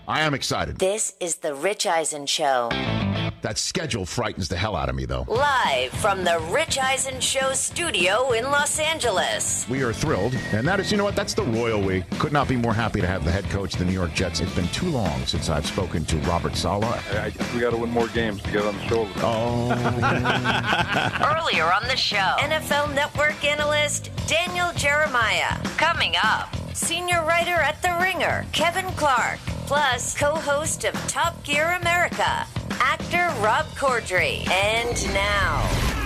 I am excited. This is the Rich Eisen Show. That schedule frightens the hell out of me, though. Live from the Rich Eisen Show studio in Los Angeles. We are thrilled, and that is, you know what, that's the royal we. Could not be more happy to have the head coach of the New York Jets. It's been too long since I've spoken to Robert Saleh. I think we got to win more games to get on the show. Oh. Earlier on the show, NFL Network analyst Daniel Jeremiah. Coming up, senior writer at The Ringer, Kevin Clark. Plus, co-host of Top Gear America, actor Rob Corddry. And now,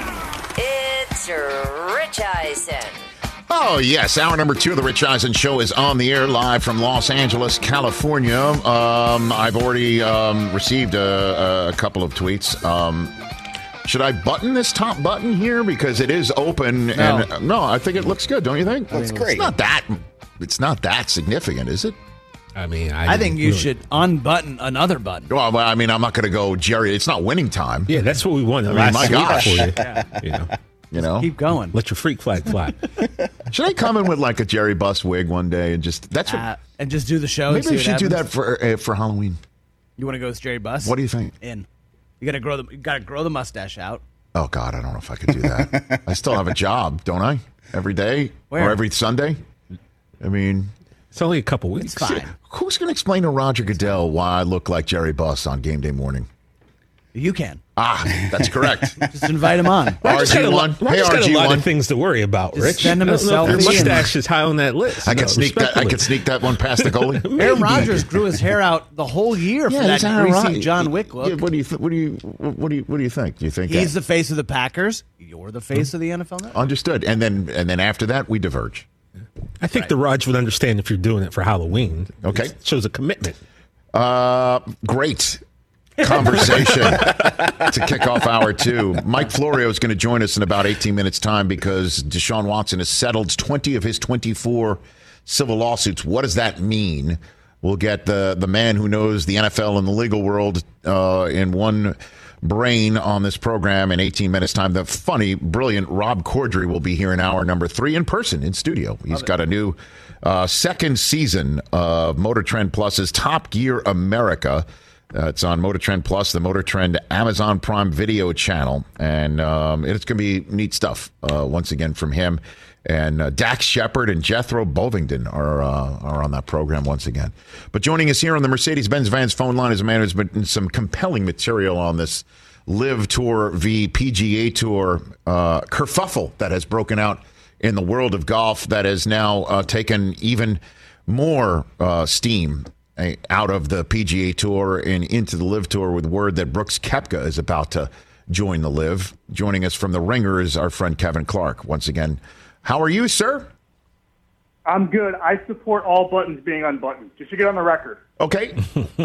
it's Rich Eisen. Oh, yes. Hour number 2 of the Rich Eisen Show is on the air live from Los Angeles, California. I've already received a couple of tweets. Should I button this top button here? Because it is open. No. And no, I think it looks good. Don't you think? Looks great. It's not that significant, is it? I mean, I think you should unbutton another button. Well, I mean, I'm not going to go, Jerry. It's not winning time. Yeah, that's what we wanted I mean, last my week gosh. for you. Yeah. You know, Keep going. let your freak flag fly. Should I come in with like a Jerry Buss wig one day and just And just do the show. maybe and I see should what do happens? that for Halloween. You want to go with Jerry Buss? What do you think? In. You got to grow the mustache out. Oh God, I don't know if I could do that. I still have a job, don't I? Every day Where? or every Sunday. I mean, It's only a couple weeks. It's fine. who's going to explain to Roger Goodell why I look like Jerry Buss on game day morning? You can. That's correct. Just invite him on. Roger's got a lot, RG1. Hey, Roger's got a lot RG1. of things to worry about, Just Rich. send him a I don't know if your selfie and- mustache is high on that list. I can sneak that. I can sneak that one past the goalie. Aaron Rodgers grew his hair out the whole year for that he's Aaron greasy Rodgers. John Wick look. Yeah, what do you think? Do you think He's the face of the Packers. You're the face of the NFL Network. understood? And then after that, we diverge. I think the Raj would understand if you're doing it for Halloween. Okay. It shows a commitment. Great conversation to kick off hour 2. Mike Florio is going to join us in about 18 minutes' time because Deshaun Watson has settled 20 of his 24 civil lawsuits. What does that mean? We'll get the man who knows the NFL and the legal world in one brain on this program in 18 minutes' time. The funny, brilliant Rob Corddry will be here in hour number 3 in person in studio. He's got a new second season of Motor Trend Plus's Top Gear America. It's on Motor Trend Plus, the Motor Trend Amazon Prime Video channel, and it's going to be neat stuff once again from him. And Dax Shepard and Jethro Bovingdon are on that program once again. But joining us here on the Mercedes-Benz Vans phone line is a man who's been some compelling material on this Live Tour v PGA Tour kerfuffle that has broken out in the world of golf that has now taken even more steam out of the PGA Tour and into the Live Tour with word that Brooks Koepka is about to join the Live. Joining us from the Ringer is our friend Kevin Clark. Once again, how are you, sir? I'm good. I support all buttons being unbuttoned, just to get on the record. Okay.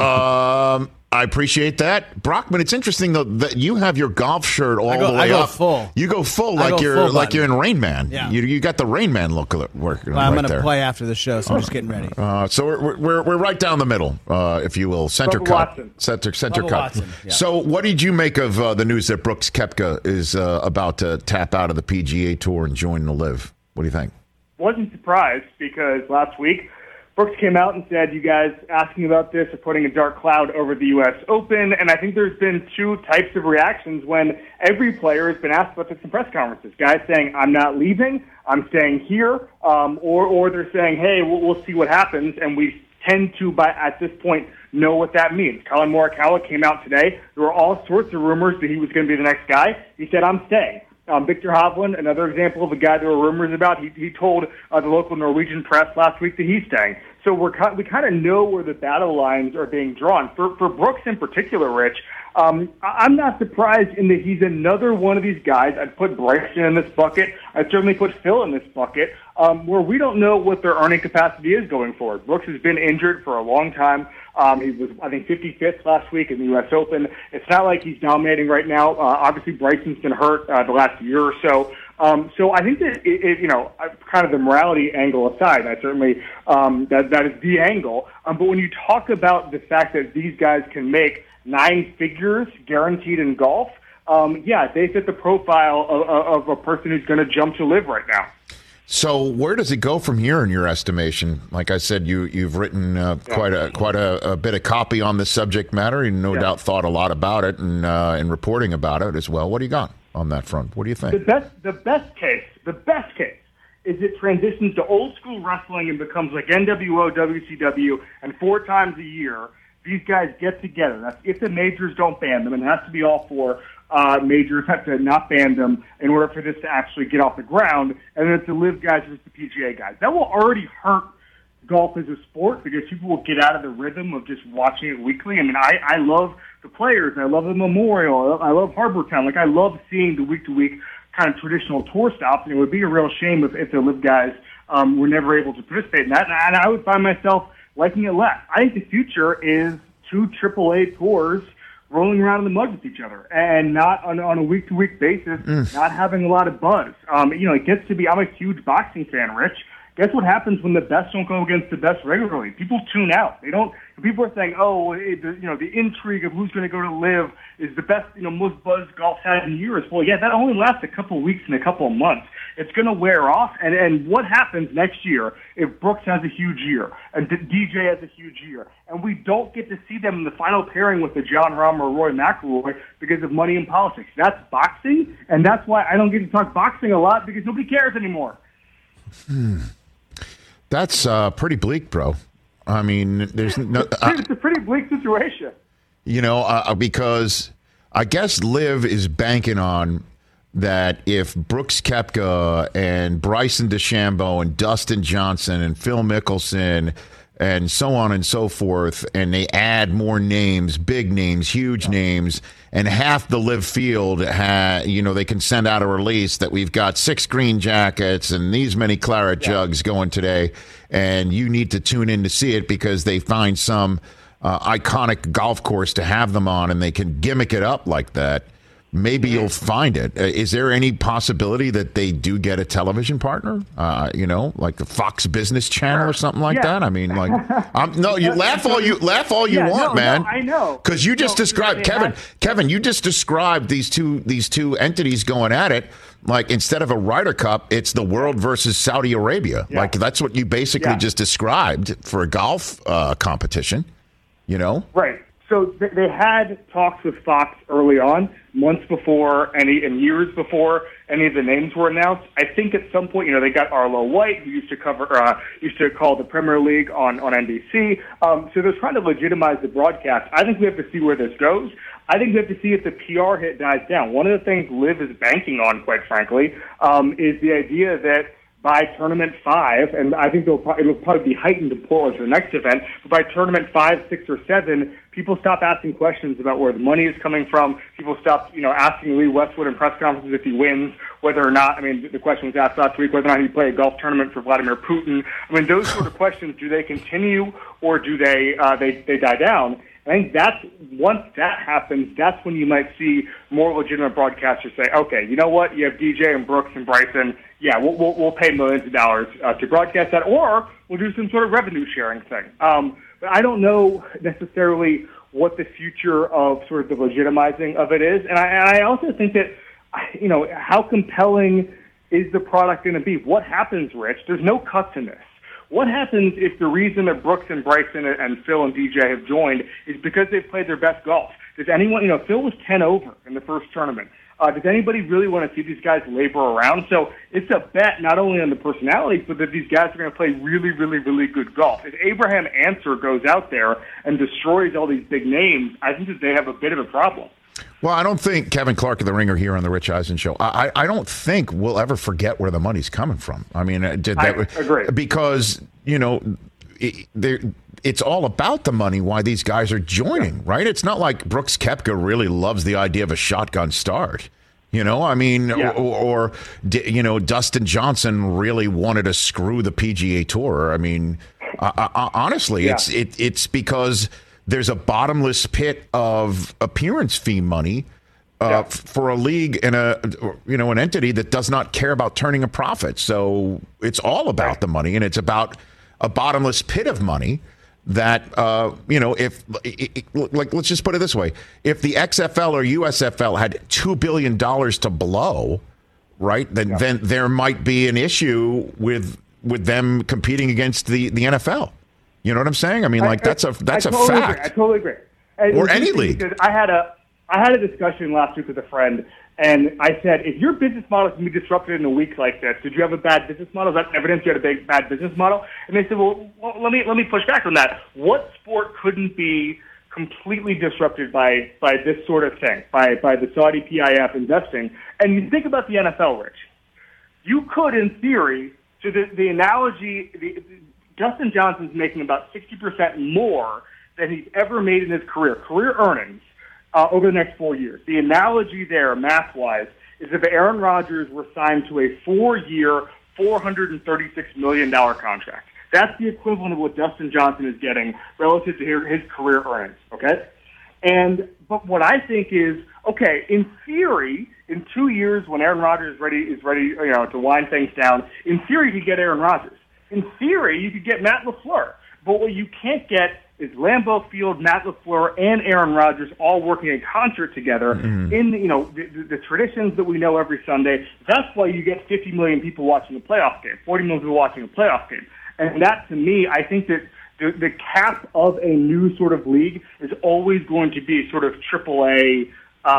I appreciate that. Brockman, it's interesting, though, that you have your golf shirt all the way I go up. full. You go full I like go you're full like button. you're in Rain Man. Yeah. You got the Rain Man look working Well, I'm right going to there. play after the show, so I'm just getting ready. So we're right down the middle, if you will, center Bubba cut, Watson. center Bubba cut. Watson, yeah. So, what did you make of the news that Brooks Koepka is about to tap out of the PGA Tour and join the Live? What do you think? Wasn't surprised because last week Brooks came out and said, you guys asking about this are putting a dark cloud over the U.S. Open. And I think there's been two types of reactions when every player has been asked about this in press conferences. Guys saying, I'm not leaving, I'm staying here, or they're saying, hey, we'll see what happens. And we tend to, at this point, know what that means. Colin Morikawa came out today. There were all sorts of rumors that he was going to be the next guy. He said, I'm staying. Victor Hovland, another example of a guy there were rumors about, he told the local Norwegian press last week that he's staying. So we kind of know where the battle lines are being drawn. For Brooks in particular, Rich, I'm not surprised in that he's another one of these guys. I'd put Bryson in this bucket. I'd certainly put Phil in this bucket, where we don't know what their earning capacity is going forward. Brooks has been injured for a long time. He was, I think, 55th last week in the U.S. Open. It's not like he's dominating right now. Obviously, Bryson's been hurt the last year or so. So I think that, kind of the morality angle aside, I certainly that is the angle. But when you talk about the fact that these guys can make 9 figures guaranteed in golf, they fit the profile of a person who's going to jump to Live right now. So where does it go from here in your estimation? Like I said, you've written quite a bit of copy on this subject matter, and no doubt thought a lot about it and reporting about it as well. What do you got on that front? What do you think? The best case is it transitions to old school wrestling and becomes like NWO, WCW, and 4 times a year these guys get together. That's if the majors don't ban them, and it has to be all 4. Majors have to not ban them in order for this to actually get off the ground, and then it's the LIV guys versus the PGA guys. That will already hurt golf as a sport because people will get out of the rhythm of just watching it weekly. I mean, I love the players. I love the Memorial. I love Harbor Town. Like, I love seeing the week-to-week kind of traditional tour stops, and it would be a real shame if the LIV guys were never able to participate in that, and I would find myself liking it less. I think the future is 2 AAA tours rolling around in the mud with each other and not on a week-to-week basis, not having a lot of buzz. It gets to be, I'm a huge boxing fan, Rich. Guess what happens when the best don't go against the best regularly? People tune out. They don't. People are saying, the intrigue of who's going to go to LIV is the best, most buzz golf's had in years. Well, yeah, that only lasts a couple of weeks and a couple of months. It's going to wear off. And what happens next year if Brooks has a huge year and DJ has a huge year and we don't get to see them in the final pairing with the John Rahm or Roy McIlroy because of money and politics? That's boxing, and that's why I don't get to talk boxing a lot because nobody cares anymore. That's pretty bleak, bro. I mean, there's no. It's a pretty bleak situation. Because I guess LIV is banking on that if Brooks Koepka and Bryson DeChambeau and Dustin Johnson and Phil Mickelson and so on and so forth, and they add more names, big names, huge names, and half the LIV field, they can send out a release that we've got 6 green jackets and these many claret jugs going today, and you need to tune in to see it because they find some iconic golf course to have them on, and they can gimmick it up like that. Maybe you'll find it. Is there any possibility that they do get a television partner? Like the Fox Business Channel or something like that. I mean, like, you laugh all you want, man. No, I know because you just described Kevin. You just described these two entities going at it. Like instead of a Ryder Cup, it's the world versus Saudi Arabia. Yeah. Like that's what you basically just described for a golf competition. Right. So they had talks with Fox early on, months before and years before any of the names were announced. I think at some point, they got Arlo White, who used to call the Premier League on NBC. So they're trying to legitimize the broadcast. I think we have to see where this goes. I think we have to see if the PR hit dies down. One of the things LIV is banking on, quite frankly, is the idea that by Tournament 5, and I think it'll probably be heightened in Portland for the next event, but by Tournament 5, 6, or 7, people stop asking questions about where the money is coming from. People stop, asking Lee Westwood in press conferences if he wins, whether or not, the question was asked last week, whether or not he'd play a golf tournament for Vladimir Putin. Those sort of questions, do they continue or do they die down? I think once that happens, that's when you might see more legitimate broadcasters say, okay, you know what? You have DJ and Brooks and Bryson. Yeah, we'll pay millions of dollars to broadcast that, or we'll do some sort of revenue sharing thing. But I don't know necessarily what the future of sort of the legitimizing of it is, and I also think that how compelling is the product going to be? What happens, Rich? There's no cuts in this. What happens if the reason that Brooks and Bryson and Phil and DJ have joined is because they've played their best golf? Does anyone, Phil was 10 over in the first tournament. Does anybody really want to see these guys labor around? So it's a bet not only on the personalities, but that these guys are going to play really, really, really good golf. If Abraham Answer goes out there and destroys all these big names, I think that they have a bit of a problem. Well, I don't think Kevin Clark of The Ringer here on the Rich Eisen Show, I don't think we'll ever forget where the money's coming from. I agree. Because, it's all about the money why these guys are joining, right? It's not like Brooks Koepka really loves the idea of a shotgun start. Or Dustin Johnson really wanted to screw the PGA Tour. Honestly, it's because there's a bottomless pit of appearance fee money for a league and an entity that does not care about turning a profit. So it's all about the money, and it's about a bottomless pit of money that let's just put it this way: if the XFL or USFL had $2 billion to blow, right? Then there might be an issue with them competing against the NFL. You know what I'm saying? I mean, that's a fact. I totally agree. Or any league. Because I had a discussion last week with a friend, and I said, if your business model can be disrupted in a week like this, did you have a bad business model? Is that evidence you had a bad business model? And they said, well, let me push back on that. What sport couldn't be completely disrupted by this sort of thing, by the Saudi PIF investing? And you think about the NFL, Rich. You could, in theory, so the analogy, Justin Johnson's making about 60% more than he's ever made in his career earnings, over the next 4 years. The analogy there, math-wise, is if Aaron Rodgers were signed to a 4-year, $436 million contract. That's the equivalent of what Justin Johnson is getting relative to his career earnings, okay? But what I think is, okay, in theory, in 2 years when Aaron Rodgers is ready, to wind things down, in theory you could get Aaron Rodgers. In theory, you could get Matt LaFleur. But what you can't get is Lambeau Field, Matt LaFleur, and Aaron Rodgers all working in concert together in the traditions that we know every Sunday. That's why you get 50 million people watching a playoff game, 40 million people watching a playoff game. And that, to me, I think that the cap of a new sort of league is always going to be sort of AAA,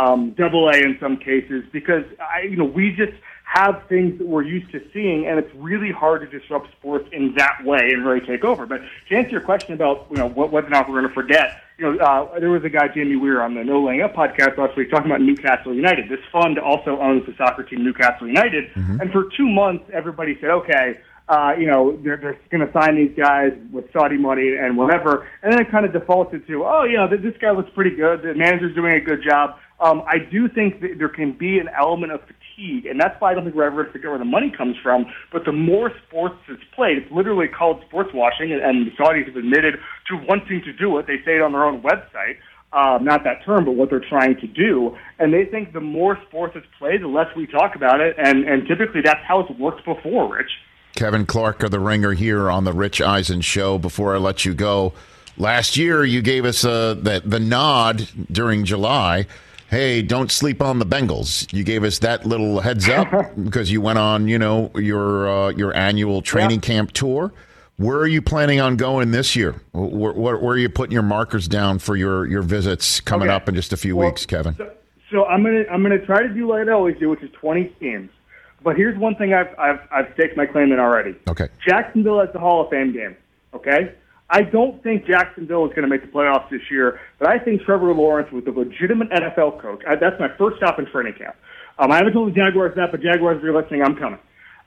AA in some cases, because we just have things that we're used to seeing, and it's really hard to disrupt sports in that way and really take over. But to answer your question about whether or not we're going to forget, there was a guy, Jamie Weir, on the No Laying Up podcast last week talking about Newcastle United. This fund also owns the soccer team Newcastle United, and for 2 months everybody said, okay, they're going to sign these guys with Saudi money and whatever, and then it kind of defaulted to, this guy looks pretty good, the manager's doing a good job. I do think that there can be an element of fatigue, and that's why I don't think we're ever going to figure out where the money comes from. But the more sports that's played, it's literally called sports washing, and the Saudis have admitted to wanting to do it. They say it on their own website, not that term, but what they're trying to do. And they think the more sports that's played, the less we talk about it, and typically that's how it's worked before, Rich. Kevin Clark of The Ringer here on the Rich Eisen Show. Before I let you go, last year you gave us the nod during July. Hey, don't sleep on the Bengals. You gave us that little heads up because you went on, your annual training camp tour. Where are you planning on going this year? Where are you putting your markers down for your visits coming up in just a few weeks, Kevin? So I'm gonna try to do what I always do, which is 20 teams. But here's one thing I've staked my claim in already. Okay. Jacksonville has the Hall of Fame game. Okay. I don't think Jacksonville is going to make the playoffs this year, but I think Trevor Lawrence was a legitimate NFL coach. That's my first stop in training camp. I haven't told the Jaguars that, but Jaguars, if you're listening, I'm coming.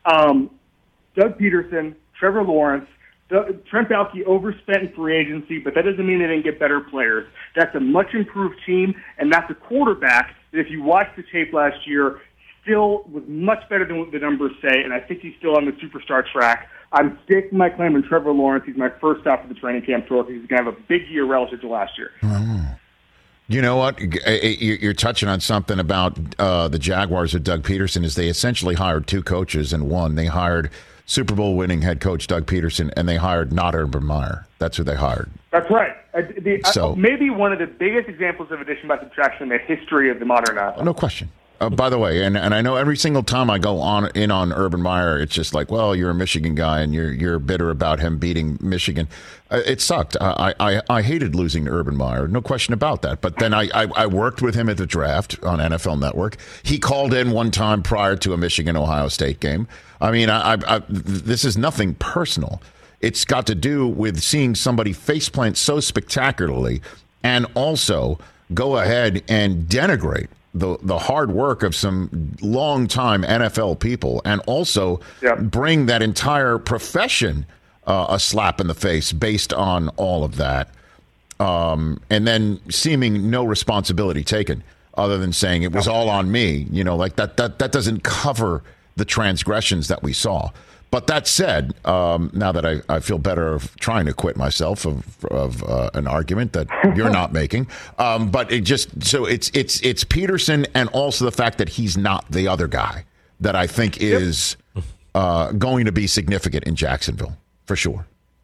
Doug Peterson, Trevor Lawrence, Trent Baalke overspent in free agency, but that doesn't mean they didn't get better players. That's a much improved team, and that's a quarterback that if you watch the tape last year, still was much better than what the numbers say, and I think he's still on the superstar track. I'm staking my claim on Trevor Lawrence. He's my first stop for the training camp tour because he's going to have a big year relative to last year. You know what? You're touching on something about the Jaguars with Doug Peterson is they essentially hired two coaches in one. They hired Super Bowl winning head coach Doug Peterson, and they hired not Urban Meyer. That's who they hired. That's right. Maybe one of the biggest examples of addition by subtraction in the history of the modern NFL. No question. By the way, and I know every single time I go on Urban Meyer, it's just like, well, you're a Michigan guy and you're bitter about him beating Michigan. It sucked. I hated losing to Urban Meyer, no question about that. But then I worked with him at the draft on NFL Network. He called in one time prior to a Michigan-Ohio State game. I mean, this is nothing personal. It's got to do with seeing somebody faceplant so spectacularly and also go ahead and denigrate the hard work of some longtime NFL people and also bring that entire profession a slap in the face based on all of that. And then seeming no responsibility taken other than saying it was all on me. Like that doesn't cover the transgressions that we saw. But that said, now that I feel better of trying to quit myself of an argument that you're not making, but it's Peterson and also the fact that he's not the other guy that I think is going to be significant in Jacksonville for sure.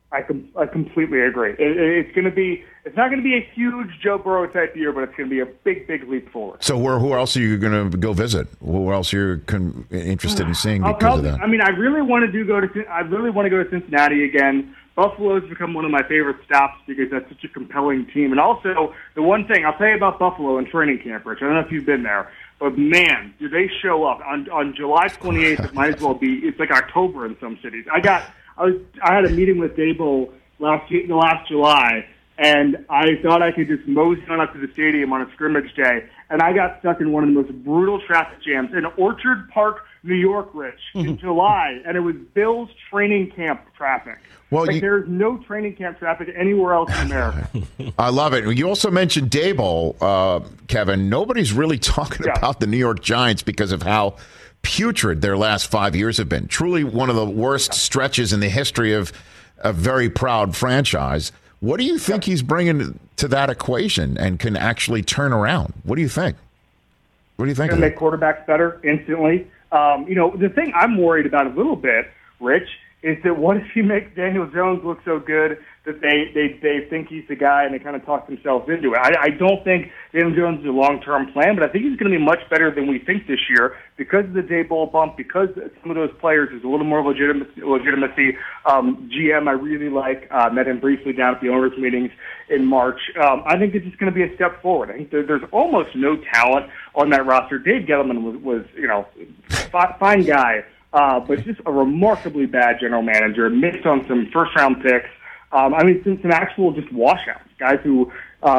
I completely agree. It's not going to be a huge Joe Burrow type year, but it's going to be a big leap forward. So who else are you going to go visit? Who else are you interested in seeing because of that? I mean, I really want to go to Cincinnati again. Buffalo has become one of my favorite stops because that's such a compelling team. And also, the one thing I'll tell you about Buffalo in training camp, Rich, I don't know if you've been there, but man, do they show up on July 28th? It might as well be. It's like October in some cities. I had a meeting with Dable last July, and I thought I could just mosey on up to the stadium on a scrimmage day, and I got stuck in one of the most brutal traffic jams in Orchard Park, New York, Rich, in July, and it was Bills training camp traffic. Well, there's no training camp traffic anywhere else in America. I love it. You also mentioned Dable, Kevin. Nobody's really talking about the New York Giants because of how putrid their last 5 years have been. Truly one of the worst stretches in the history of a very proud franchise. What do you think he's bringing to that equation and can actually turn around? What do you think? What do you think? Going to make quarterbacks better instantly. The thing I'm worried about a little bit, Rich, is that what if he makes Daniel Jones look so good that they think he's the guy and they kind of talk themselves into it. I don't think Daniel Jones is a long-term plan, but I think he's going to be much better than we think this year because of the Daboll bump, because some of those players is a little more legitimacy. GM I really like, met him briefly down at the owners' meetings in March. I think it's just going to be a step forward. I think there's almost no talent on that roster. Dave Gettleman was fine guy, but just a remarkably bad general manager, missed on some first-round picks. Some actual just washouts, guys who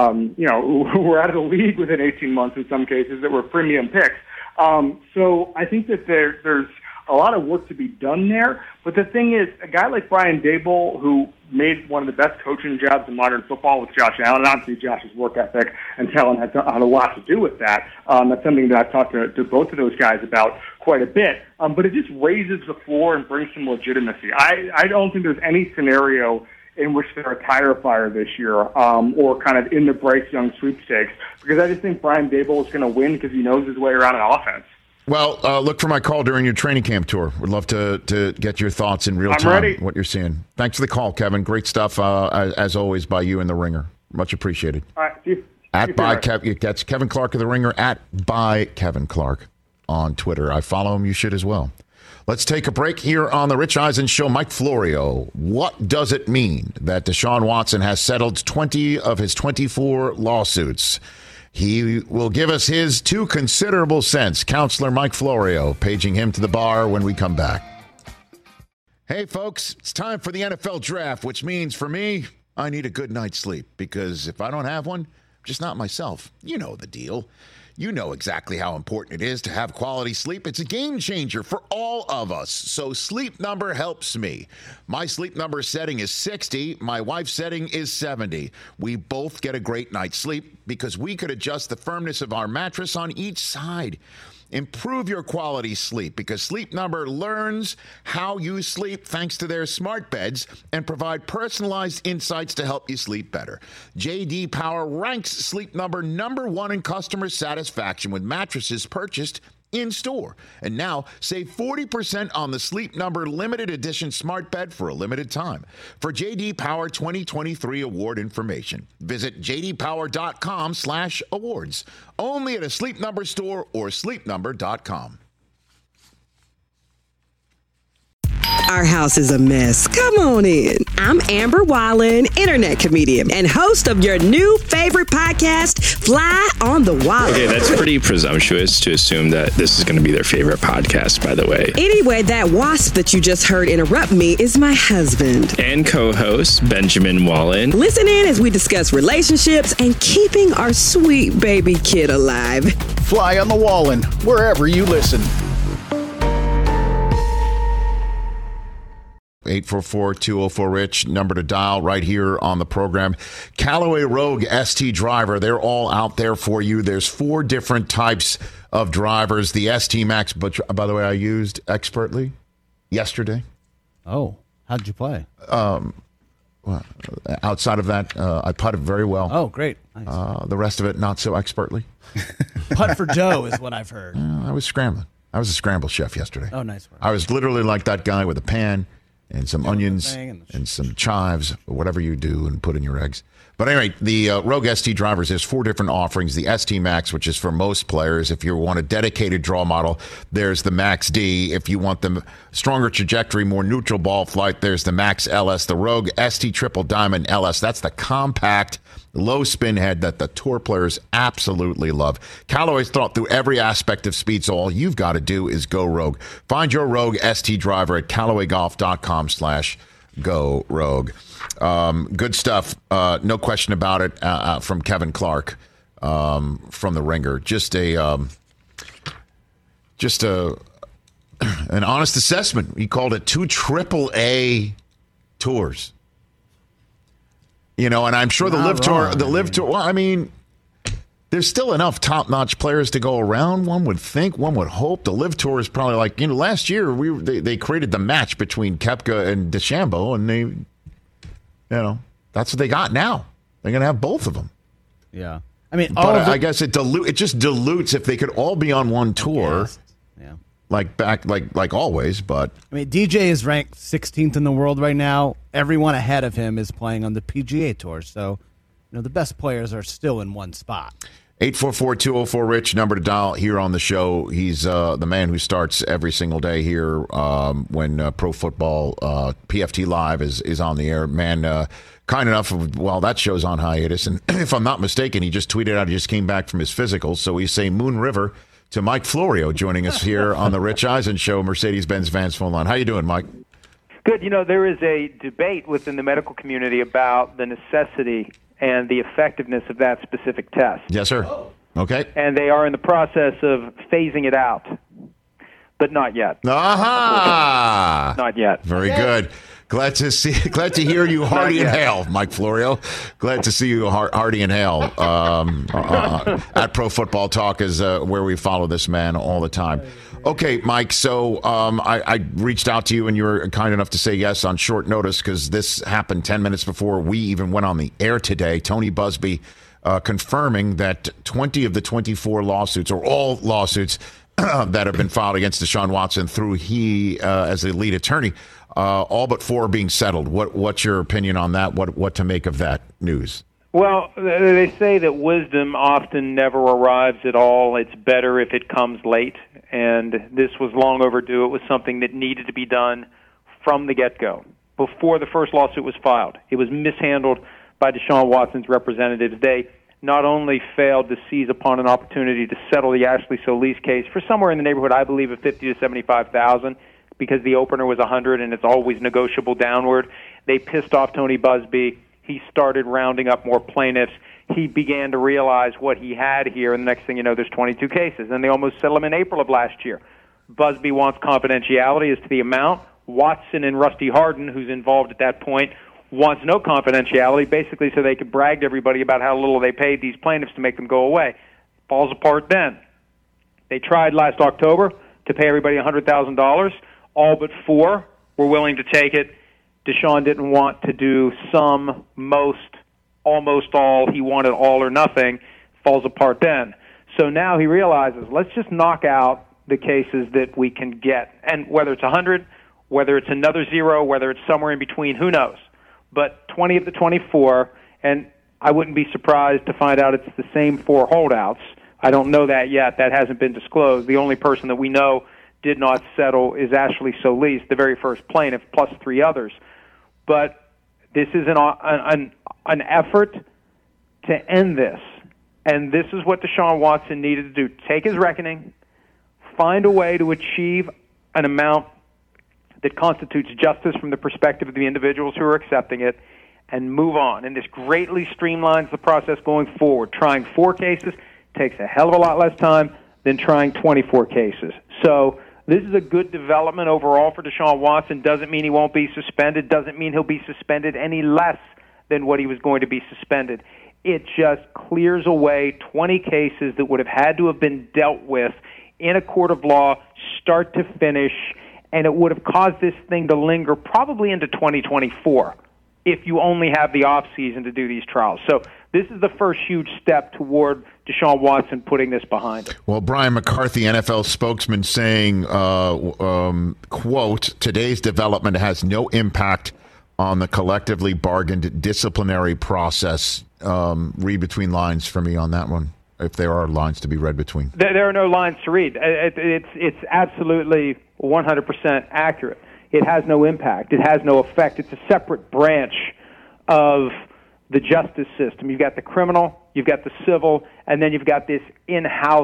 were out of the league within 18 months in some cases that were premium picks. So I think that there's a lot of work to be done there. But the thing is, a guy like Brian Daboll, who made one of the best coaching jobs in modern football with Josh Allen, and obviously Josh's work ethic and talent had a lot to do with that. That's something that I've talked to both of those guys about quite a bit. But it just raises the floor and brings some legitimacy. I don't think there's any scenario in which they're a tire fire this year, or kind of in the Bryce Young sweepstakes, because I just think Brian Daboll is going to win because he knows his way around an offense. Well, look for my call during your training camp tour. Would love to get your thoughts in real time. Ready. What you're seeing. Thanks for the call, Kevin. Great stuff, as always, by you and The Ringer. Much appreciated. All right. See you that's Kevin Clark of The Ringer, by Kevin Clark on Twitter. I follow him. You should as well. Let's take a break here on the Rich Eisen Show. Mike Florio, what does it mean that Deshaun Watson has settled 20 of his 24 lawsuits? He will give us his 2 considerable cents. Counselor Mike Florio, paging him to the bar when we come back. Hey, folks, it's time for the NFL Draft, which means for me, I need a good night's sleep because if I don't have one, I'm just not myself. You know the deal. You know exactly how important it is to have quality sleep. It's a game changer for all of us. So Sleep Number helps me. My Sleep Number setting is 60. My wife's setting is 70. We both get a great night's sleep because we could adjust the firmness of our mattress on each side. Improve your quality sleep because Sleep Number learns how you sleep thanks to their smart beds and provide personalized insights to help you sleep better. J.D. Power ranks Sleep Number #1 in customer satisfaction with mattresses purchased in-store. And now, save 40% on the Sleep Number limited edition smart bed for a limited time. For J.D. Power 2023 award information, visit jdpower.com/awards. Only at a Sleep Number store or sleepnumber.com. Our house is a mess. Come on in. I'm Amber Wallen, internet comedian and host of your new favorite podcast, Fly on the Wallen. Okay, that's pretty presumptuous to assume that this is going to be their favorite podcast, by the way. Anyway, that wasp that you just heard interrupt me is my husband. And co-host, Benjamin Wallen. Listen in as we discuss relationships and keeping our sweet baby kid alive. Fly on the Wallen, wherever you listen. 844-204-RICH, number to dial right here on the program. Callaway Rogue ST driver, they're all out there for you. There's 4 different types of drivers. The ST Max, but by the way, I used expertly yesterday. Oh, how'd you play? Well, outside of that, I putted very well. Oh, great. Nice. The rest of it, not so expertly. Putt for Joe is what I've heard. I was scrambling. I was a scramble chef yesterday. Oh, nice work. I was literally like that guy with a pan and some onions and some chives, or whatever you do, and put in your eggs. But anyway, the Rogue ST drivers, there's 4 different offerings. The ST Max, which is for most players. If you want a dedicated draw model, there's the Max D. If you want the stronger trajectory, more neutral ball flight, there's the Max LS. The Rogue ST Triple Diamond LS, that's the compact, low spin head that the tour players absolutely love. Callaway's thought through every aspect of speed, so all you've got to do is go Rogue. Find your Rogue ST driver at CallawayGolf.com/go Rogue. Good stuff. No question about it. From Kevin Clark, from the Ringer. Just an honest assessment. He called it 2 AAA tours. You know, and I'm sure the Live Tour. Well, I mean, there's still enough top-notch players to go around. One would think, one would hope. The Live Tour is probably like, last year they created the match between Koepka and DeChambeau, and that's what they got now. They're going to have both of them. Yeah. I mean, I guess it just dilutes if they could all be on one tour. Yeah. Like always, but I mean, DJ is ranked 16th in the world right now. Everyone ahead of him is playing on the PGA Tour. So, the best players are still in one spot. 844-204-RICH, number to dial here on the show. He's the man who starts every single day here when Pro Football PFT Live is on the air. Man, kind enough, while that show's on hiatus. And if I'm not mistaken, he just tweeted out he just came back from his physical. So we say Moon River to Mike Florio joining us here on the Rich Eisen Show, Mercedes-Benz Vans phone line. How you doing, Mike? Good. There is a debate within the medical community about the necessity and the effectiveness of that specific test. Yes, sir. Okay. And they are in the process of phasing it out, but not yet. Aha! Not yet. Very good. Glad to hear you hearty and hail, Mike Florio. Glad to see you hearty and hail. At Pro Football Talk is where we follow this man all the time. Okay, Mike, so I reached out to you, and you were kind enough to say yes on short notice because this happened 10 minutes before we even went on the air today. Tony Busby confirming that 20 of the 24 lawsuits, or all lawsuits that have been filed against Deshaun Watson through he as the lead attorney, all but 4 are being settled. What's your opinion on that? What to make of that news? Well, they say that wisdom often never arrives at all. It's better if it comes late, and this was long overdue. It was something that needed to be done from the get-go, before the first lawsuit was filed. It was mishandled by Deshaun Watson's representatives. They not only failed to seize upon an opportunity to settle the Ashley Solis case for somewhere in the neighborhood, I believe, of $50,000 to $75,000, because the opener was $100,000 and it's always negotiable downward. They pissed off Tony Busby. He started rounding up more plaintiffs. He began to realize what he had here, and the next thing you know, there's 22 cases. And they almost settled him in April of last year. Busby wants confidentiality as to the amount. Watson and Rusty Hardin, who's involved at that point, wants no confidentiality, basically so they could brag to everybody about how little they paid these plaintiffs to make them go away. Falls apart then. They tried last October to pay everybody $100,000. All but 4 were willing to take it. Deshaun didn't want to do some, most, almost all. He wanted all or nothing. Falls apart then. So now he realizes, let's just knock out the cases that we can get. And whether it's 100, whether it's another 0, whether it's somewhere in between, who knows? But 20 of the 24, and I wouldn't be surprised to find out it's the same 4 holdouts. I don't know that yet. That hasn't been disclosed. The only person that we know did not settle is Ashley Solis, the very first plaintiff, plus 3 others. But this is an effort to end this. And this is what Deshaun Watson needed to do. Take his reckoning, find a way to achieve an amount that constitutes justice from the perspective of the individuals who are accepting it, and move on. And this greatly streamlines the process going forward. Trying 4 cases takes a hell of a lot less time than trying 24 cases. So this is a good development overall for Deshaun Watson. Doesn't mean he won't be suspended. Doesn't mean he'll be suspended any less than what he was going to be suspended. It just clears away 20 cases that would have had to have been dealt with in a court of law, start to finish, and it would have caused this thing to linger probably into 2024 if you only have the off season to do these trials. So this is the first huge step toward Deshaun Watson putting this behind him. Well, Brian McCarthy, NFL spokesman, saying, quote, today's development has no impact on the collectively bargained disciplinary process. Read between lines for me on that one, if there are lines to be read between. There are no lines to read. It's absolutely 100% accurate. It has no impact. It has no effect. It's a separate branch of the justice system. You've got the criminal, you've got the civil, and then you've got this in-house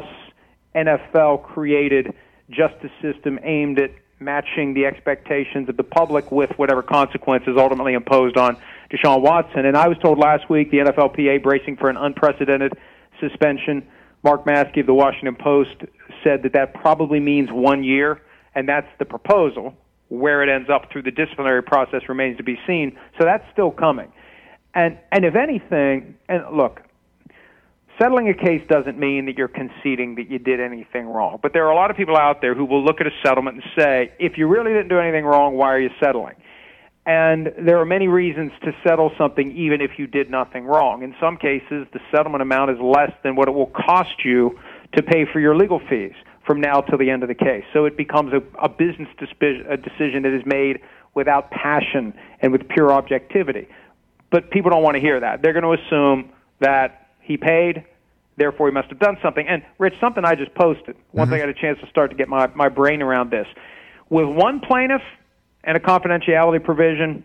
NFL-created justice system aimed at matching the expectations of the public with whatever consequences ultimately imposed on Deshaun Watson. And I was told last week the NFLPA bracing for an unprecedented suspension. Mark Maskey of the Washington Post said that probably means 1 year, and that's the proposal. Where it ends up through the disciplinary process remains to be seen. So that's still coming. And if anything, and look, settling a case doesn't mean that you're conceding that you did anything wrong. But there are a lot of people out there who will look at a settlement and say, if you really didn't do anything wrong, why are you settling? And there are many reasons to settle something even if you did nothing wrong. In some cases, the settlement amount is less than what it will cost you to pay for your legal fees from now till the end of the case. So it becomes a business decision that is made without passion and with pure objectivity. But people don't want to hear that. They're going to assume that he paid, therefore he must have done something. And, Rich, something I just posted, once I got a chance to start to get my brain around this. With one plaintiff and a confidentiality provision,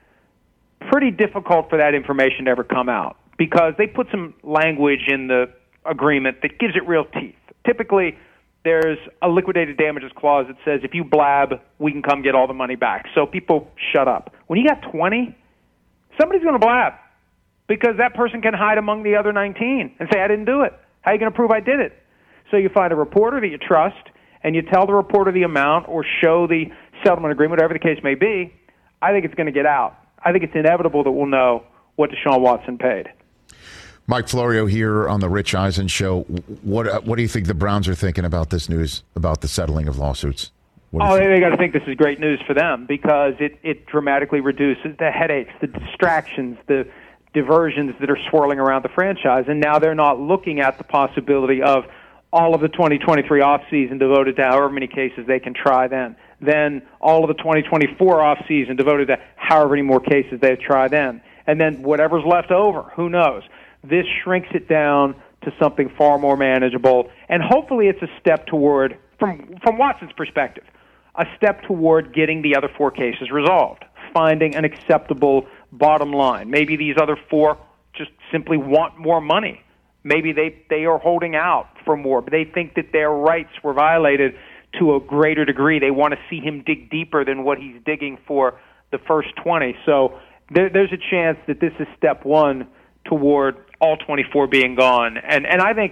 pretty difficult for that information to ever come out because they put some language in the agreement that gives it real teeth. Typically, there's a liquidated damages clause that says if you blab, we can come get all the money back. So people shut up. When you got 20, somebody's going to blab because that person can hide among the other 19 and say, I didn't do it. How are you going to prove I did it? So you find a reporter that you trust, and you tell the reporter the amount or show the settlement agreement, whatever the case may be. I think it's going to get out. I think it's inevitable that we'll know what Deshaun Watson paid. Mike Florio here on the Rich Eisen Show. What do you think the Browns are thinking about this news, about the settling of lawsuits? They got to think this is great news for them because it dramatically reduces the headaches, the distractions, the diversions that are swirling around the franchise. And now they're not looking at the possibility of all of the 2023 offseason devoted to however many cases they can try then all of the 2024 offseason devoted to however many more cases they try then. And then whatever's left over, who knows? This shrinks it down to something far more manageable, and hopefully it's a step toward, from Watson's perspective, a step toward getting the other 4 cases resolved, finding an acceptable bottom line. Maybe these other 4 just simply want more money. Maybe they are holding out for more, but they think that their rights were violated to a greater degree. They want to see him dig deeper than what he's digging for the first 20. So there's a chance that this is step 1 toward all 24 being gone. And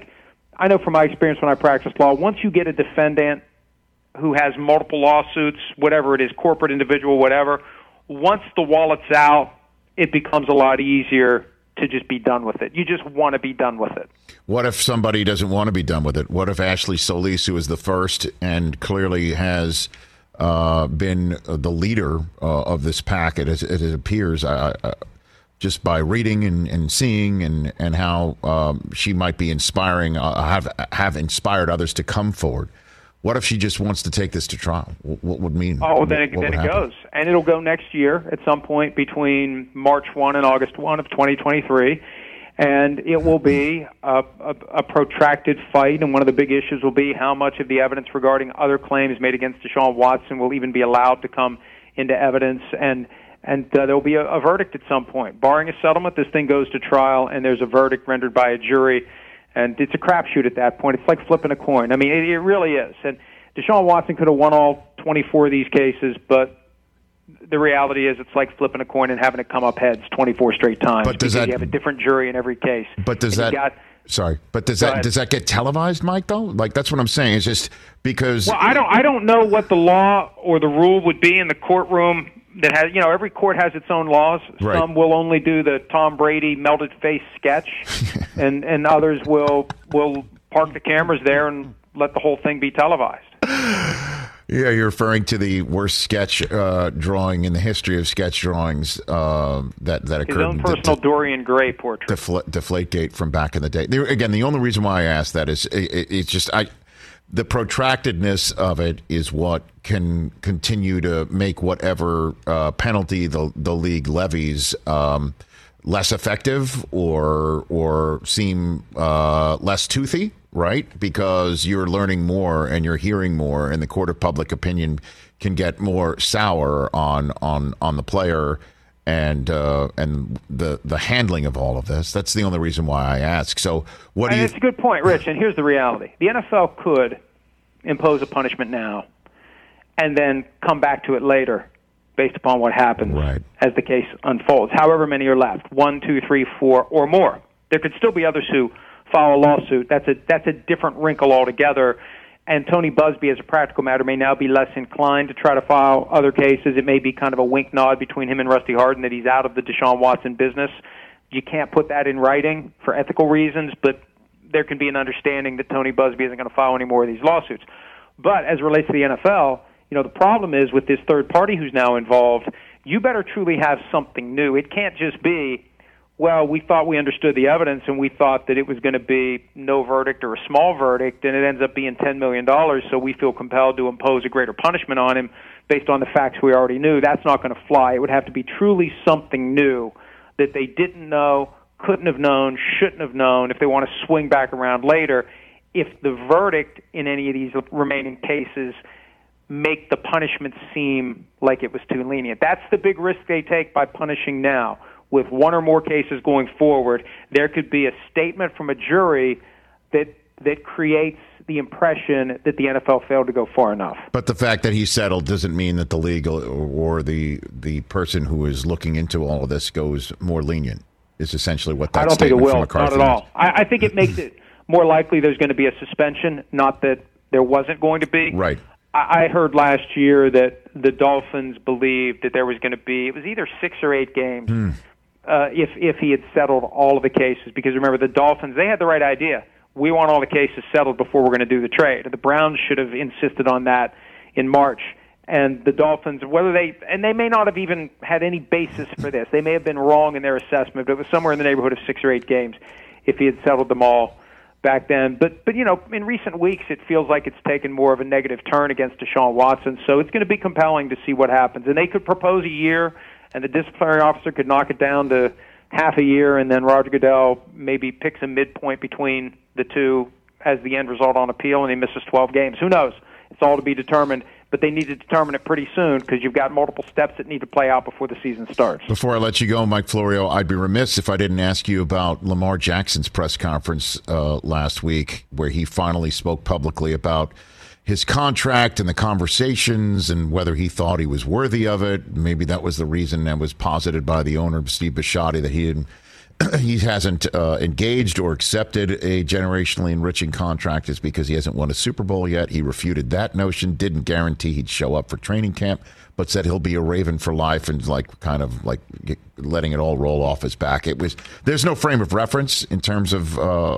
I know from my experience when I practiced law, once you get a defendant who has multiple lawsuits, whatever it is, corporate, individual, whatever, once the wallet's out, it becomes a lot easier to just be done with it. You just want to be done with it. What if somebody doesn't want to be done with it? What if Ashley Solis, who is the first and clearly has been the leader of this pack, as it appears, just by reading and seeing and how she might be inspiring, have inspired others to come forward. What if she just wants to take this to trial? What would mean? Then it goes. And it'll go next year at some point between March 1 and August 1 of 2023. And it will be a protracted fight. And one of the big issues will be how much of the evidence regarding other claims made against Deshaun Watson will even be allowed to come into evidence. And there will be a verdict at some point. Barring a settlement, this thing goes to trial, and there's a verdict rendered by a jury. And it's a crapshoot at that point. It's like flipping a coin. I mean, it really is. And Deshaun Watson could have won all 24 of these cases, but the reality is it's like flipping a coin and having it come up heads 24 straight times. But does that, you have a different jury in every case. But does that does that get televised, Mike? Though, like that's what I'm saying. It's just because. Well, I don't know what the law or the rule would be in the courtroom. That has, every court has its own laws. Right. Some will only do the Tom Brady melted face sketch, and others will park the cameras there and let the whole thing be televised. Yeah, you're referring to the worst sketch drawing in the history of sketch drawings that occurred. His own personal Dorian Gray portrait. Deflategate from back in the day. Again, the only reason why I asked that is it's just the protractedness of it is what can continue to make whatever penalty the league levies less effective or seem less toothy, right? Because you're learning more and you're hearing more, and the court of public opinion can get more sour on the player and the handling of all of this. That's the only reason why I ask. So what do you? It's a good point, Rich. And here's the reality: the NFL could impose a punishment now, and then come back to it later, based upon what happens as the case unfolds. However many are left, 1, 2, 3, 4, or more. There could still be others who file a lawsuit. That's a different wrinkle altogether. And Tony Busby, as a practical matter, may now be less inclined to try to file other cases. It may be kind of a wink nod between him and Rusty Hardin that he's out of the Deshaun Watson business. You can't put that in writing for ethical reasons, but there can be an understanding that Tony Busby isn't going to file any more of these lawsuits. But as it relates to the NFL, the problem is with this third party who's now involved, you better truly have something new. It can't just be, well, we thought we understood the evidence and we thought that it was going to be no verdict or a small verdict, and it ends up being $10 million, so we feel compelled to impose a greater punishment on him based on the facts we already knew. That's not going to fly. It would have to be truly something new that they didn't know, couldn't have known, shouldn't have known, if they want to swing back around later, if the verdict in any of these remaining cases make the punishment seem like it was too lenient. That's the big risk they take by punishing now. With one or more cases going forward, there could be a statement from a jury that creates the impression that the NFL failed to go far enough. But the fact that he settled doesn't mean that the league or the person who is looking into all of this goes more lenient, is essentially what that statement from McCarthy not at all. I think it makes it more likely there's going to be a suspension, not that there wasn't going to be. Right. I heard last year that the Dolphins believed that there was going to be, it was either 6 or 8 games if he had settled all of the cases. Because remember, the Dolphins, they had the right idea. We want all the cases settled before we're going to do the trade. The Browns should have insisted on that in March. And the Dolphins, they may not have even had any basis for this. They may have been wrong in their assessment, but it was somewhere in the neighborhood of 6 or 8 games if he had settled them all back then. But in recent weeks, it feels like it's taken more of a negative turn against Deshaun Watson. So it's going to be compelling to see what happens. And they could propose a year, and the disciplinary officer could knock it down to half a year, and then Roger Goodell maybe picks a midpoint between the two as the end result on appeal, and he misses 12 games. Who knows? It's all to be determined. But they need to determine it pretty soon because you've got multiple steps that need to play out before the season starts. Before I let you go, Mike Florio, I'd be remiss if I didn't ask you about Lamar Jackson's press conference last week, where he finally spoke publicly about his contract and the conversations and whether he thought he was worthy of it. Maybe that was the reason that was posited by the owner, Steve Bisciotti, that he hasn't engaged or accepted a generationally enriching contract is because he hasn't won a Super Bowl yet. He refuted that notion, didn't guarantee he'd show up for training camp, but said he'll be a Raven for life and kind of letting it all roll off his back. There's no frame of reference in terms of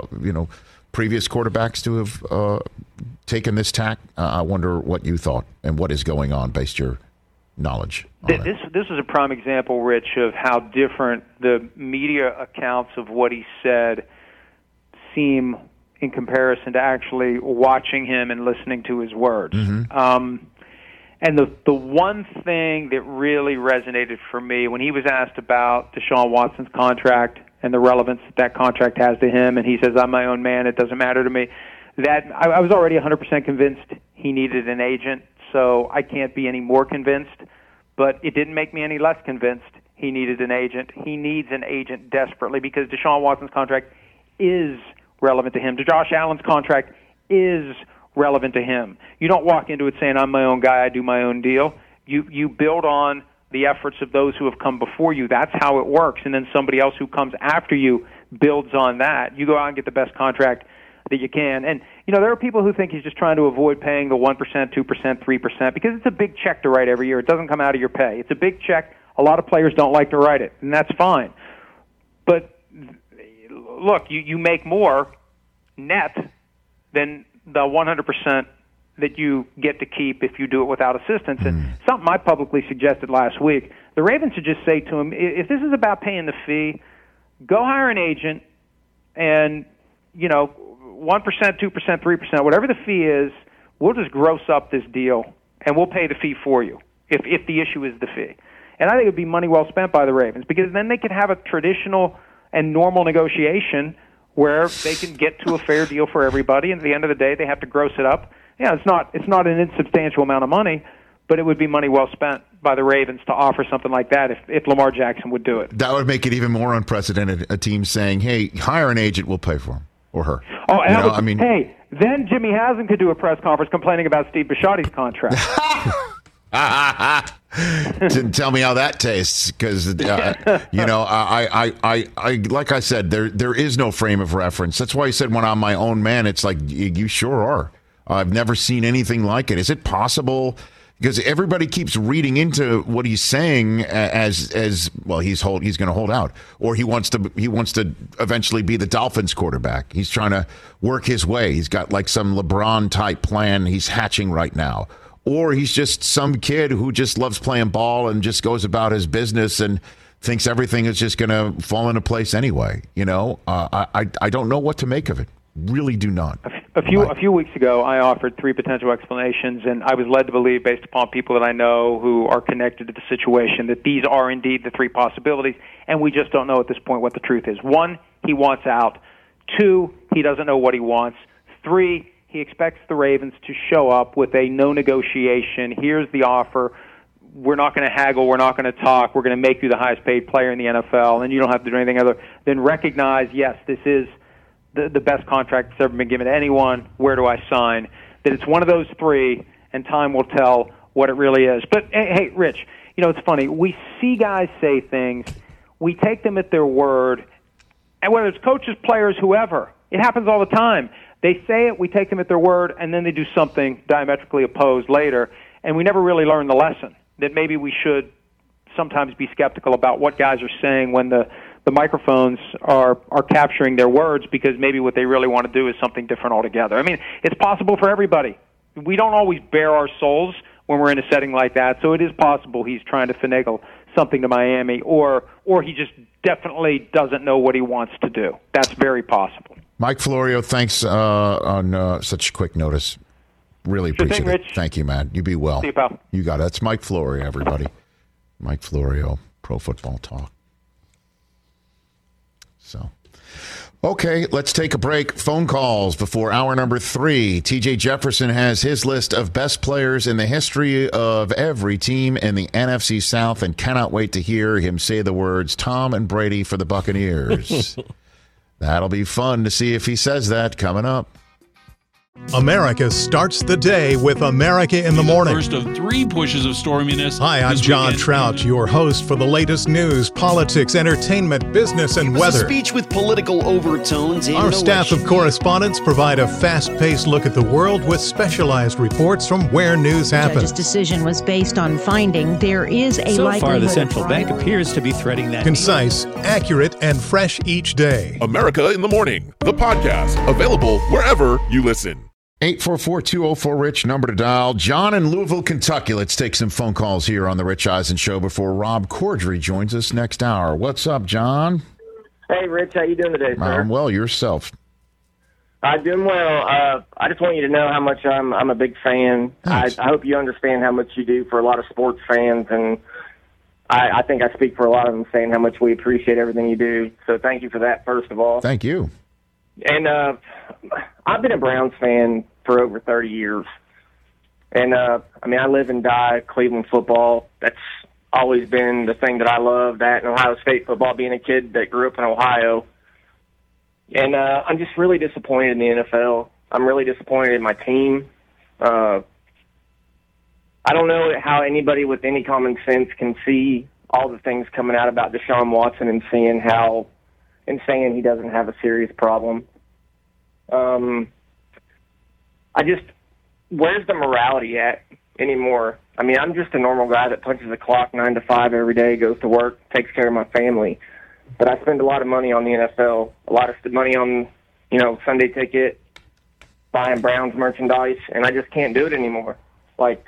previous quarterbacks to have taken this tack. I wonder what you thought and what is going on based your knowledge. This is a prime example, Rich, of how different the media accounts of what he said seem in comparison to actually watching him and listening to his words. Mm-hmm. And the one thing that really resonated for me when he was asked about Deshaun Watson's contract and the relevance that contract has to him, and he says, "I'm my own man, it doesn't matter to me," that I was already 100% convinced he needed an agent, so I can't be any more convinced. But it didn't make me any less convinced he needed an agent. He needs an agent desperately because Deshaun Watson's contract is relevant to him. Josh Allen's contract is relevant to him. You don't walk into it saying, "I'm my own guy, I do my own deal." You build on the efforts of those who have come before you. That's how it works. And then somebody else who comes after you builds on that. You go out and get the best contract that you can. And, there are people who think he's just trying to avoid paying the 1%, 2%, 3%, because it's a big check to write every year. It doesn't come out of your pay. It's a big check. A lot of players don't like to write it, and that's fine. But, look, you make more net than the 100% that you get to keep if you do it without assistance. And something I publicly suggested last week, the Ravens should just say to him, if this is about paying the fee, go hire an agent and, 1%, 2%, 3%, whatever the fee is, we'll just gross up this deal and we'll pay the fee for you if the issue is the fee. And I think it would be money well spent by the Ravens, because then they could have a traditional and normal negotiation where they can get to a fair deal for everybody, and at the end of the day, they have to gross it up. Yeah, it's not an insubstantial amount of money, but it would be money well spent by the Ravens to offer something like that if Lamar Jackson would do it. That would make it even more unprecedented, a team saying, hey, hire an agent, we'll pay for him or her. Oh, and hey, then Jimmy Haslam could do a press conference complaining about Steve Bisciotti's contract. Tell me how that tastes, because I like I said, there is no frame of reference. That's why I said when I'm my own man, it's like you sure are. I've never seen anything like it. Is it possible? Because everybody keeps reading into what he's saying as well. He's going to hold out, or he wants to eventually be the Dolphins quarterback. He's trying to work his way. He's got like some LeBron type plan he's hatching right now. Or he's just some kid who just loves playing ball and just goes about his business and thinks everything is just going to fall into place anyway. I don't know what to make of it. Really do not. A few weeks ago, I offered 3 potential explanations, and I was led to believe, based upon people that I know who are connected to the situation, that these are indeed the 3 possibilities, and we just don't know at this point what the truth is. 1, he wants out. 2, he doesn't know what he wants. 3, he expects the Ravens to show up with a no negotiation. Here's the offer. We're not going to haggle. We're not going to talk. We're going to make you the highest paid player in the NFL, and you don't have to do anything other than recognize, yes, this is the best contract that's ever been given to anyone. Where do I sign? That it's one of those 3, and time will tell what it really is. But, hey, Rich, it's funny. We see guys say things. We take them at their word, and whether it's coaches, players, whoever, it happens all the time. They say it, we take them at their word, and then they do something diametrically opposed later, and we never really learn the lesson, that maybe we should sometimes be skeptical about what guys are saying when the microphones are capturing their words, because maybe what they really want to do is something different altogether. I mean, it's possible for everybody. We don't always bare our souls when we're in a setting like that, so it is possible he's trying to finagle something to Miami, or he just definitely doesn't know what he wants to do. That's very possible. Mike Florio, thanks on such quick notice. Really appreciate it. Rich. Thank you, man. You be well. See you, pal. You got it. That's Mike Florio, everybody. Mike Florio, Pro Football Talk. So, okay, let's take a break. Phone calls before hour number 3. TJ Jefferson has his list of best players in the history of every team in the NFC South, and cannot wait to hear him say the words Tom and Brady for the Buccaneers. That'll be fun to see if he says that coming up. America starts the day with America in the Morning. First of 3 pushes of storminess. Hi, I'm John Trout, your host for the latest news, politics, entertainment, business, and weather. A speech with political overtones. Our staff of correspondents provide a fast-paced look at the world with specialized reports from where news happens. The judge's decision was based on finding there is a likelihood. So far, the central bank appears to be threading that. Concise, accurate, and fresh each day. America in the Morning, the podcast, available wherever you listen. 844-204-RICH, number to dial. John in Louisville, Kentucky. Let's take some phone calls here on the Rich Eisen Show before Rob Corddry joins us next hour. What's up, John? Hey, Rich. How you doing today, sir? I'm well. Yourself? I'm doing well. I just want you to know how much I'm a big fan. I hope you understand how much you do for a lot of sports fans, and I think I speak for a lot of them saying how much we appreciate everything you do. So thank you for that, first of all. Thank you. And I've been a Browns fan for over 30 years. And, I live and die Cleveland football. That's always been the thing that I love, that and Ohio State football, being a kid that grew up in Ohio. And I'm just really disappointed in the NFL. I'm really disappointed in my team. I don't know how anybody with any common sense can see all the things coming out about Deshaun Watson and saying he doesn't have a serious problem. Where's the morality at anymore? I mean, I'm just a normal guy that punches the clock 9 to 5 every day, goes to work, takes care of my family. But I spend a lot of money on the NFL, a lot of money on, Sunday ticket, buying Browns merchandise, and I just can't do it anymore. Like,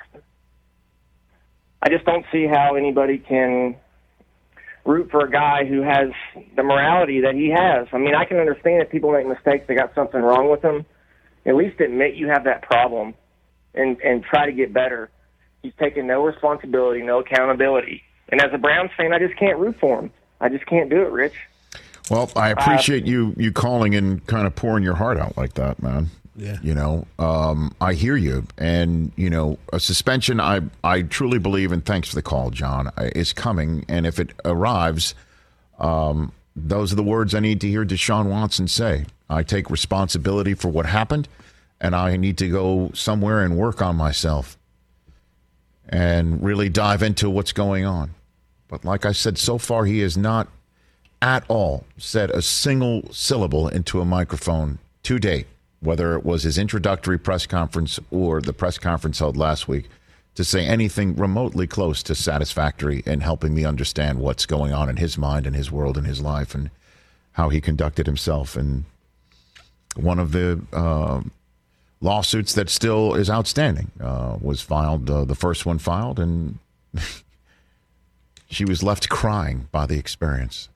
I just don't see how anybody can root for a guy who has the morality that he has. I mean, I can understand if people make mistakes, they got something wrong with them. At least admit you have that problem and try to get better. He's taking no responsibility, no accountability. And as a Browns fan, I just can't root for him. I just can't do it, Rich. Well, I appreciate you calling and kind of pouring your heart out like that, man. Yeah. You know, I hear you. And, you know, a suspension, I truly believe, and thanks for the call, John, is coming. And if it arrives, those are the words I need to hear Deshaun Watson say. I take responsibility for what happened, and I need to go somewhere and work on myself and really dive into what's going on. But like I said, so far he has not at all said a single syllable into a microphone to date, whether it was his introductory press conference or the press conference held last week, to say anything remotely close to satisfactory in helping me understand what's going on in his mind and his world and his life and how he conducted himself. And one of the lawsuits that still is outstanding was filed, the first one filed, and she was left crying by the experience.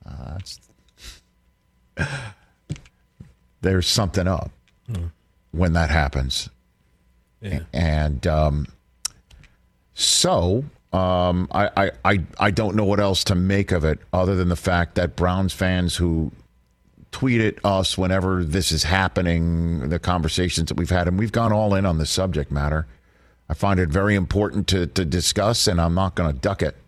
There's something up when that happens. Yeah. And so I don't know what else to make of it other than the fact that Browns fans who tweet at us whenever this is happening, the conversations that we've had, and we've gone all in on the subject matter. I find it very important to discuss, and I'm not going to duck it.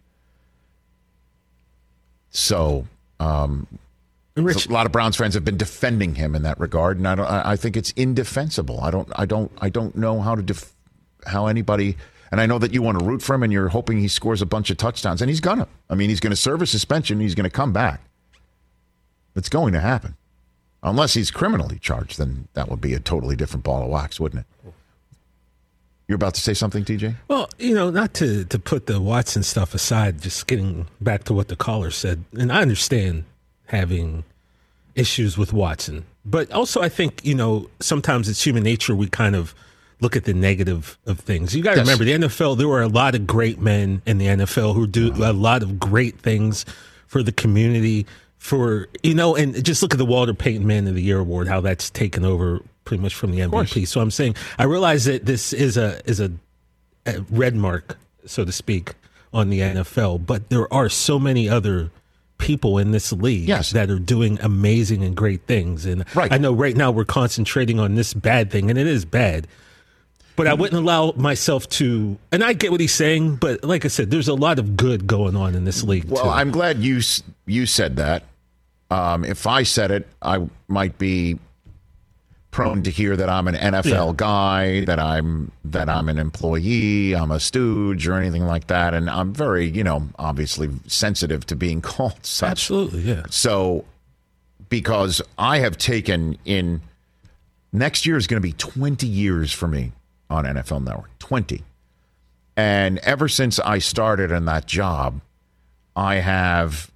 So, Rich, a lot of Browns fans have been defending him in that regard, and I think it's indefensible. I don't know how anybody, and I know that you want to root for him, and you're hoping he scores a bunch of touchdowns, and he's gonna. I mean, he's going to serve a suspension. He's going to come back. It's going to happen, unless he's criminally charged. Then that would be a totally different ball of wax, wouldn't it? You're about to say something, TJ? Well, you know, not to put the Watson stuff aside, just getting back to what the caller said, and I understand having issues with Watson, but also I think, you know, sometimes it's human nature. We kind of look at the negative of things. You got to remember, the NFL, there were a lot of great men in the NFL who do a lot of great things for the community, for, you know, and just look at the Walter Payton Man of the Year award, how that's taken over pretty much from the MVP. So I'm saying, I realize that this is a red mark, so to speak, on the NFL, but there are so many other people in this league that are doing amazing and great things. And I know right now we're concentrating on this bad thing, and it is bad. But I wouldn't allow myself to, and I get what he's saying, but like I said, there's a lot of good going on in this league, well, too. I'm glad you said that. If I said it, I might be prone to hear that I'm an NFL guy, that I'm an employee, I'm a stooge, or anything like that. And I'm very, you know, obviously sensitive to being called such. Absolutely, yeah. So, because I have taken in, next year is going to be 20 years for me on NFL Network, 20. And ever since I started in that job, I have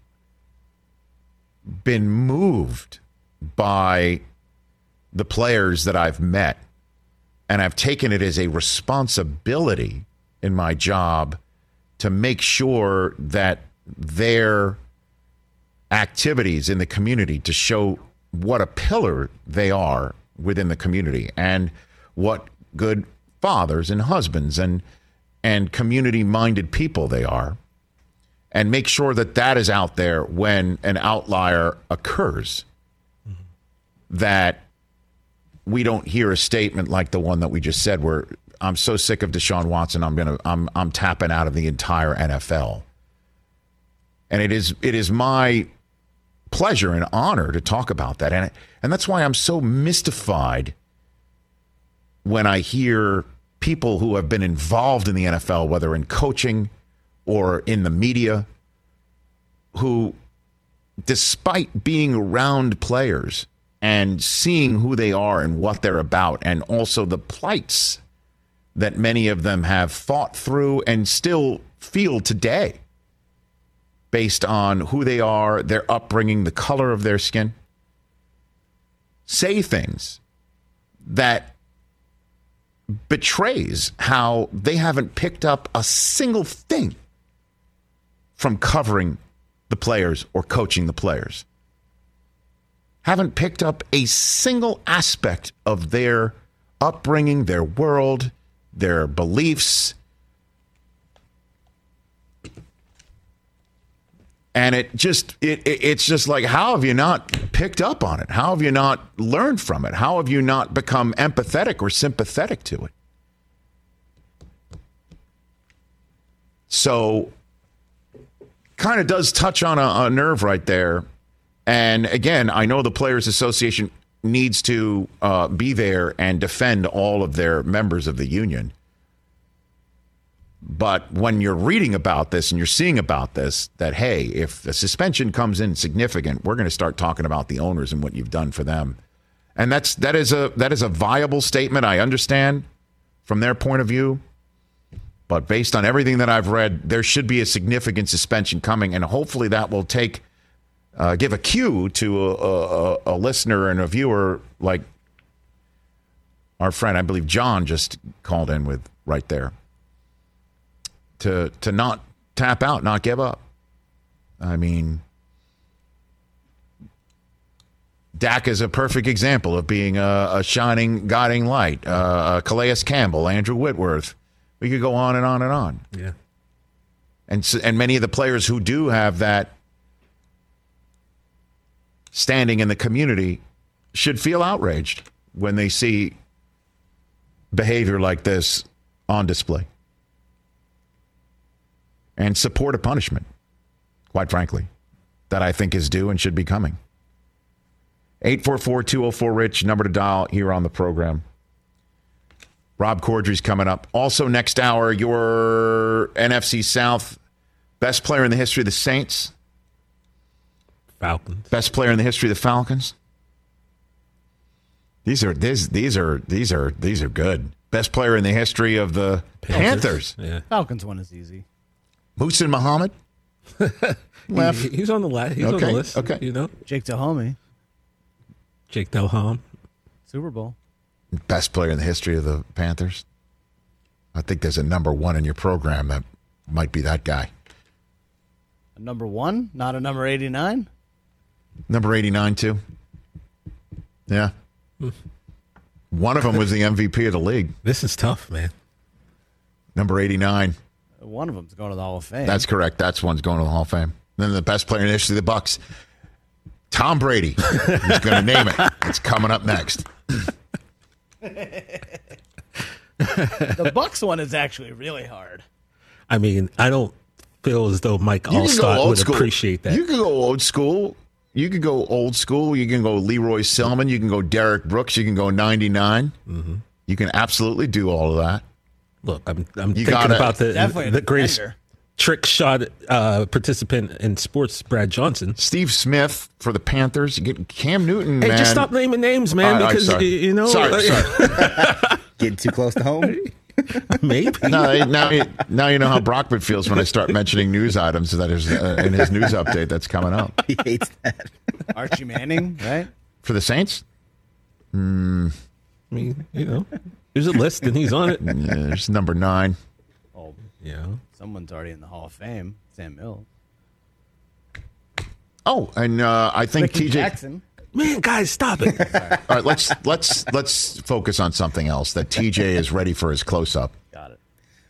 been moved by the players that I've met, and I've taken it as a responsibility in my job to make sure that their activities in the community, to show what a pillar they are within the community and what good fathers and husbands and community-minded people they are, and make sure that that is out there when an outlier occurs, that we don't hear a statement like the one that we just said, where I'm so sick of Deshaun Watson, I'm tapping out of the entire NFL. And it is my pleasure and honor to talk about that, and that's why I'm so mystified when I hear people who have been involved in the NFL, whether in coaching or in the media, who, despite being around players and seeing who they are and what they're about, and also the plights that many of them have fought through and still feel today, based on who they are, their upbringing, the color of their skin, say things that betrays how they haven't picked up a single thing from covering the players or coaching the players. Haven't picked up a single aspect of their upbringing, their world, their beliefs. And it's just like, how have you not picked up on it? How have you not learned from it? How have you not become empathetic or sympathetic to it? So, kind of does touch on a nerve right there. And again, I know the Players Association needs to be there and defend all of their members of the union. But when you're reading about this and you're seeing about this, that, hey, if the suspension comes in significant, we're going to start talking about the owners and what you've done for them. And that is a viable statement. I understand from their point of view. But based on everything that I've read, there should be a significant suspension coming. And hopefully that will give a cue to a listener and a viewer like our friend, I believe John just called in with right there. To not tap out, not give up. I mean, Dak is a perfect example of being a shining, guiding light. Calais Campbell, Andrew Whitworth. We could go on and on and on. Yeah. And many of the players who do have that standing in the community should feel outraged when they see behavior like this on display. And support a punishment, quite frankly, that I think is due and should be coming. 844-204-RICH, number to dial here on the program. Rob Corddry's coming up. Also next hour, your NFC South best player in the history of the Saints. Falcons. Best player in the history of the Falcons. These are good. Best player in the history of the Panthers. Yeah. Falcons one is easy. Muhsin Muhammad. He's on the list. He's on the list. Okay. You know, Jake Delhomme. Jake Delhomme. Super Bowl. Best player in the history of the Panthers. I think there's a number one in your program that might be that guy. A number one, not a number 89. Number 89 too. Yeah. One of them was the MVP of the league. This is tough, man. Number 89. One of them's going to the Hall of Fame. That's correct. That's one's going to the Hall of Fame. Then the best player in the history of the Bucs, Tom Brady. He's going to name it. It's coming up next. The Bucs one is actually really hard. I mean, I don't feel as though Mike Allstott would appreciate that. You can go old school. You can go old school. You can go Leroy Selman. You can go Derek Brooks. You can go 99. Mm-hmm. You can absolutely do all of that. Look, I'm thinking about the greatest trick shot participant in sports, Brad Johnson. Steve Smith for the Panthers. You get Cam Newton, hey, man. Just stop naming names, man, because, you know. Sorry. Getting too close to home? Maybe. Now you know how Brockman feels when I start mentioning news items that is in his news update that's coming up. He hates that. Archie Manning, right? For the Saints? I mean, you know, there's a list and he's on it. Yeah, there's number 9. Oh, yeah. Someone's already in the Hall of Fame. Sam Mills. Oh, and I think Ricky TJ Jackson. Man, guys, stop it. All right, let's focus on something else. That TJ is ready for his close-up. Got it.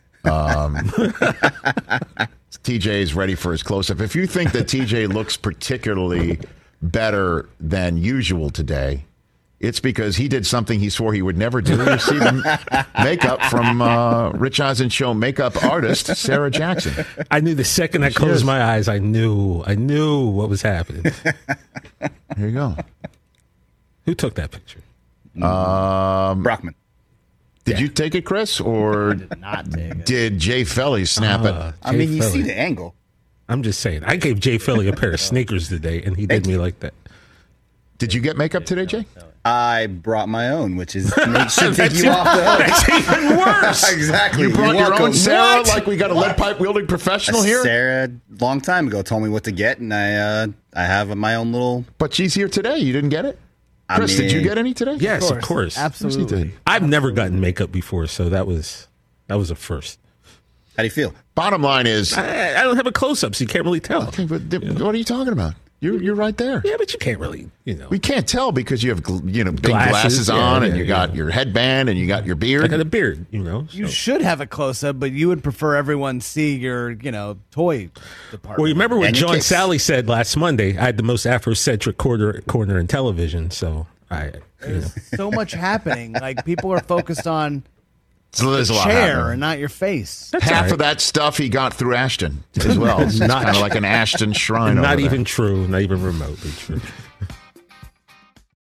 TJ is ready for his close-up. If you think that TJ looks particularly better than usual today, it's because he did something he swore he would never do. You see the makeup from Rich Eisen Show makeup artist Sarah Jackson. I knew the second I closed my eyes, I knew what was happening. Here you go. Who took that picture? Brockman. Did you take it, Chris, or I did not take it. Did Jay Felly snap it? I mean, you see the angle. I'm just saying. I gave Jay Felly a pair of sneakers today, and he did me like that. Did you get makeup today, Jay? I brought my own, which should take you off the hook. That's even worse. Exactly. You brought your own Sarah, like we got a lead pipe wielding professional here? Sarah, long time ago, told me what to get, and I have my own little... But she's here today. You didn't get it? Chris, did you get any today? Yes, of course. Absolutely. I've never gotten makeup before, so that was a first. How do you feel? Bottom line is, I don't have a close-up, so you can't really tell. Okay, but what are you talking about? You're right there. Yeah, but you can't really, We can't tell because you have, big glasses on, and you got your headband, and you got your beard. I got a beard, You should have a close-up, but you would prefer everyone see your, toy department. Well, you remember what And your John kicks. Sally said last Monday? I had the most Afrocentric corner in television, so There's so much happening. Like, people are focused on There's the a lot chair happening. and not your face. Half of that stuff he got through Ashton as well. It's kind of like an Ashton shrine. Not over there. even true, not even remotely true.